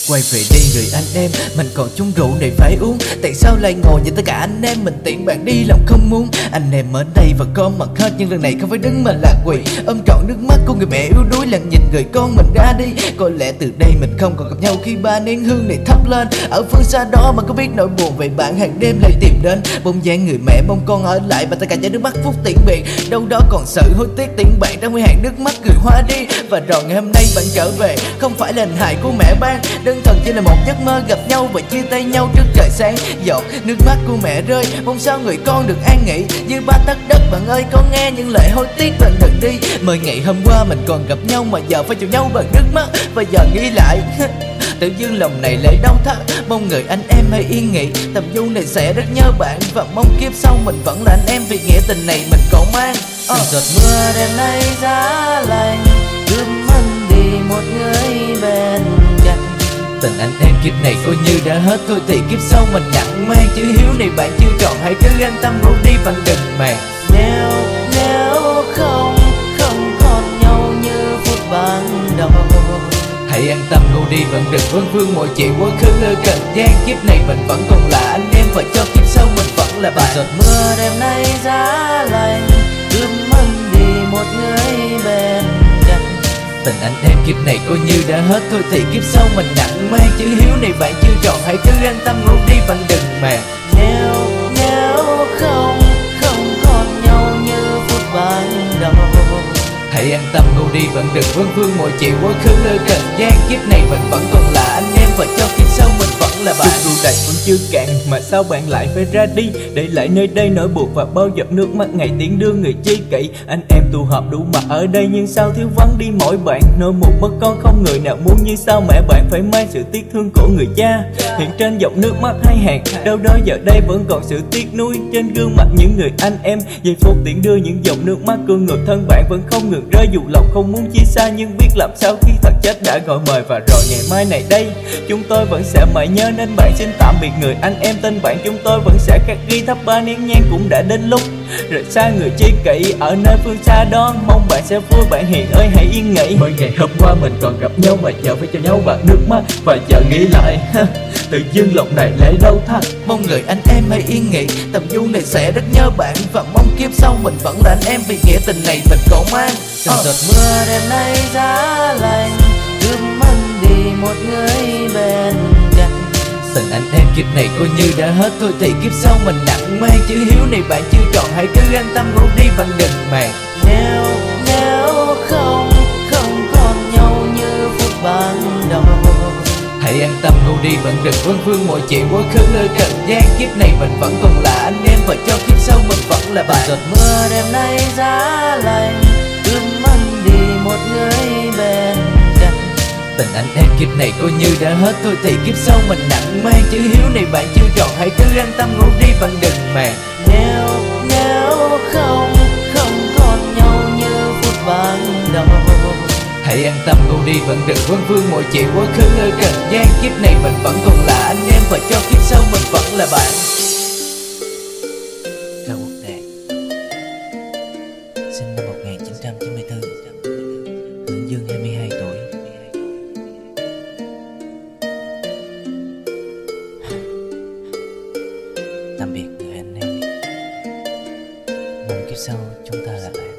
Quay về đi người anh em, mình còn chung rượu này phải uống. Tại sao lại ngồi nhìn tất cả anh em mình tiện bạn đi lòng không muốn. Anh em ở đây và con mặt hết, nhưng lần này không phải đứng mà là quỳ, ôm trọn nước mắt của người mẹ yếu đuối lần nhìn người con mình ra đi. Có lẽ từ đây mình không còn gặp nhau khi ba nén hương này thắp lên. Ở phương xa đó mà có biết nỗi buồn về bạn hàng đêm lại tìm đến. Bóng dáng người mẹ mong con ở lại và tất cả những nước mắt phút tiễn biệt. Đâu đó còn sự hối tiếc tiễn bạn trong nguy hạn nước mắt người hoa đi. Và rồi ngày hôm nay bạn trở về không phải là hình hài của mẹ ban, đơn thuần chỉ là một giấc mơ gặp nhau và chia tay nhau trước trời sáng. Giọt nước mắt của mẹ rơi, mong sao người con được an nghỉ. Như ba tấc đất bạn ơi, con nghe những lời hối tiếc bạn đừng đi. Mời ngày hôm qua mình còn gặp nhau mà giờ phải chịu nhau bằng nước mắt. Và giờ nghĩ lại tự dưng lòng này lại đau thắt. Mong người anh em hãy yên nghỉ, tầm du này sẽ rất nhớ bạn. Và mong kiếp sau mình vẫn là anh em, vì nghĩa tình này mình còn mang. Giọt mưa đêm nay giá lạnh, cướp mất đi một người bên cạnh. Tình anh em kiếp này coi như đã hết, thôi thì kiếp sau mình nặng mang. Chữ hiếu này bạn chưa tròn, hãy cứ an tâm ngủ đi bạn đừng màng. Nếu không còn nhau như phút ban đầu, hãy an tâm ngủ đi bạn đừng vương vương mọi chuyện quá khứ ở trần gian. Kiếp này mình vẫn còn là anh em và cho kiếp sau mình vẫn là bạn. giọt mưa đêm nay giá lạnh, cướp mất đi một người bên cạnh. Tình anh em kiếp này coi như đã hết, thôi thì kiếp sau mình nặng mang. Chữ hiếu này bạn chưa tròn, hãy cứ an tâm ngủ đi bạn đừng màng. Nếu không còn nhau như phút ban đầu, hãy an tâm ngủ đi bạn đừng vương vương mọi chuyện quá khứ ở trần gian. Kiếp này mình vẫn còn là anh em và cho kiếp sau mình vẫn là bạn. Rượu đầy vẫn chưa cạn mà sao bạn lại phải ra đi, để lại nơi đây nỗi buồn và bao giọt nước mắt ngày tiễn đưa người chi kỷ. Anh em tụ họp đủ mặt ở đây nhưng sao thiếu vắng đi mỗi bạn. Nỗi một mất con không người nào muốn, như sao mẹ bạn phải mang sự tiếc thương của người cha hiện trên dòng nước mắt hai hàng. Đâu đó giờ đây vẫn còn sự tiếc nuối trên gương mặt những người anh em. Giây phút tiễn đưa những dòng nước mắt của người thân bạn vẫn không ngừng rơi, dù lòng không muốn chia xa nhưng biết làm sao khi thật chết đã gọi mời. Và rồi ngày mai này đây chúng tôi vẫn sẽ mãi nhớ, nên bạn xin tạm biệt người anh em tên bạn. Chúng tôi vẫn sẽ khắc ghi thắp ba nén nhang, cũng đã đến lúc rời xa người chi kỷ ở nơi phương xa đó. Mong bạn sẽ vui bạn hiền ơi hãy yên nghỉ. Mới ngày hôm qua mình còn gặp nhau mà giờ phải cho nhau bằng nước mắt. Và giờ nghĩ lại tự dưng lòng này lại đau thắt. Mong người anh em hãy yên nghỉ, tầm du này sẽ rất nhớ bạn. Và mong kiếp sau mình vẫn là anh em, vì nghĩa tình này mình còn mang. giọt mưa đêm nay giá lạnh, cướp mất đi một người bên cạnh. Tình anh em kiếp này coi như đã hết, thôi thì kiếp sau mình nặng mang. Chữ hiếu này bạn chưa tròn, hãy cứ an tâm ngủ đi bạn đừng màng. Nếu không còn nhau như phút ban đầu, hãy an tâm ngủ đi bạn đừng vương vương mọi chuyện quá khứ ở trần gian. Kiếp này mình vẫn còn là anh em và cho kiếp sau mình vẫn là bạn. giọt mưa đêm nay giá lạnh, cướp mất đi một người bên cạnh. Tình anh em kiếp này coi như đã hết, thôi thì kiếp sau mình nặng mang. Chữ hiếu này bạn chưa tròn, hãy cứ an tâm ngủ đi bạn đừng màng. Nếu không còn nhau như phút ban đầu, hãy an tâm ngủ đi bạn đừng vương vương mọi chuyện quá khứ ở trần gian. Kiếp này mình vẫn còn là anh em và cho kiếp sau mình vẫn là bạn. Cao Quốc Đạt, sinh năm 1994, Hưởng Dương 22 tuổi. Tạm biệt người anh em, mong kiếp sau chúng ta là bạn.